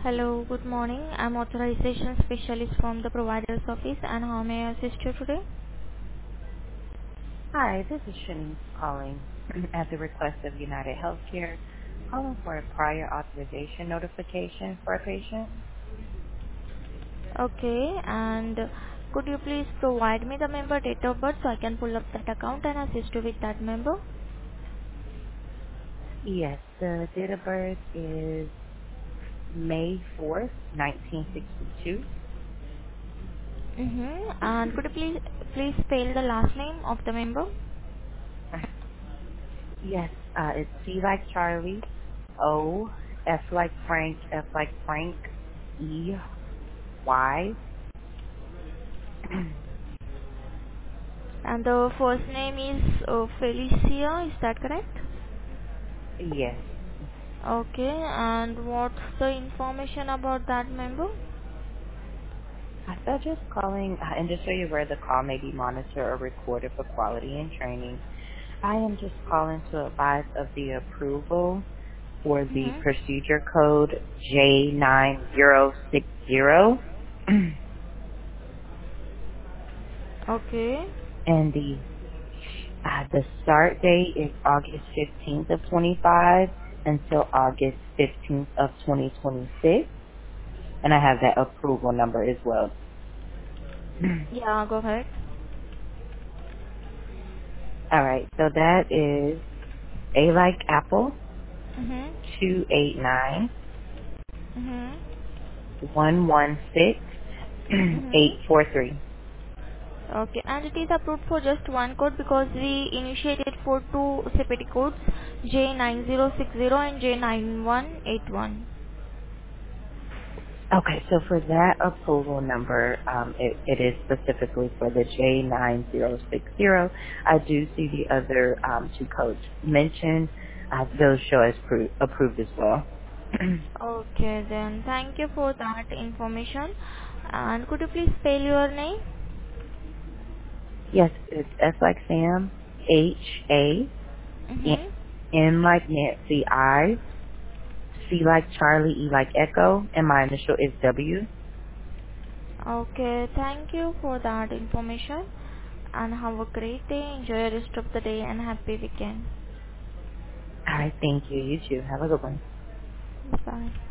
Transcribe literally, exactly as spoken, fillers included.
Hello, good morning. I'm authorization specialist from the provider's office, and how may I assist you today? Hi, this is Shanice calling at the request of United Healthcare, calling for a prior authorization notification for a patient. Okay, and could you please provide me the member date of birth so I can pull up that account and assist you with that member? Yes, the date of birth is May fourth, nineteen sixty-two. Mm-hmm. And could you please please spell the last name of the member? Yes, uh, it's C like Charlie, O, F like Frank, F like Frank, E, Y. And the first name is uh, Felicia, is that correct? Yes. Okay, and what's the information about that member? I thought just calling, uh, and just so you're aware, the call may be monitored or recorded for quality and training. I am just calling to advise of the approval for the Mm-hmm. procedure code J nine zero six zero Okay. and the uh, the start date is August fifteenth of twenty-five until August fifteenth of twenty twenty-six, and I have that approval number as well. Yeah, go ahead. All right, so that is A like Apple Mm-hmm. two eight nine Mm-hmm. one one six eight Mm-hmm. four three. Okay, and it is approved for just one code because we initiated for two separate codes, J nine zero six zero and J nine one eight one. Okay, so for that approval number, um, it, it is specifically for the J nine zero six zero. I do see the other um, two codes mentioned. Uh, those show as pro- approved as well. Okay, then thank you for that information. And could you please spell your name? Yes, it's S like Sam, H A, Mm-hmm. N like Nancy, I, C like Charlie, E like Echo, and my initial is W. Okay, thank you for that information. And have a great day. Enjoy the rest of the day and happy weekend. All right, thank you. You too. Have a good one. Bye.